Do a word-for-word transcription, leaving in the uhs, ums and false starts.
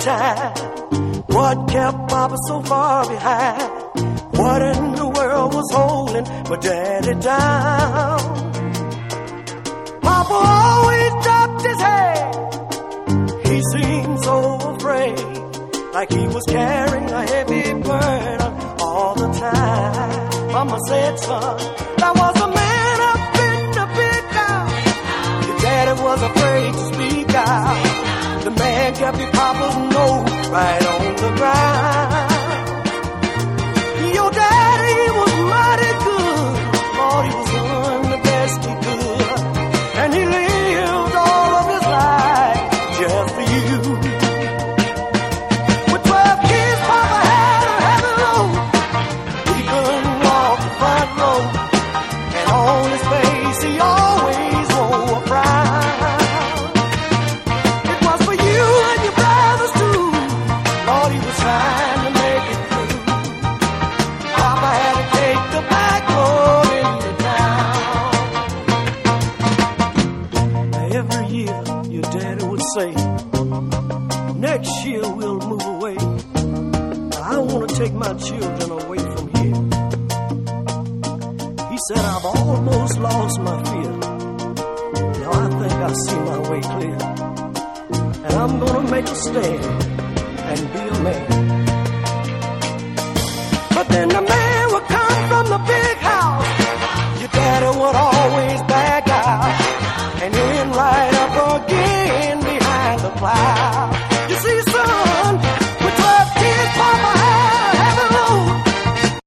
time. What kept Papa so far behind? What in the world was holding my daddy down? Papa always dropped his head. He seemed so afraid, like he was carrying a heavy burden all the time. Mama said, son, there was a man up in the big house. Your daddy was afraid to speak out. The man kept your papa's nose right on the ground. Your daddy was mighty good. Lord, he was doing the best he could. And he lived all of his life just for you. With twelve kids, Papa had a heavy load. He couldn't walk the front row. And on his face, he always wore a frown. It was for you and your brothers too. Lord, he was trying to make it through. Papa had to take the back road into town. Every year, your daddy would say, next year we'll move away. I want to take my children away from here. He said, I've almost lost my fear. Now I think I see my way clear. And I'm gonna make a stand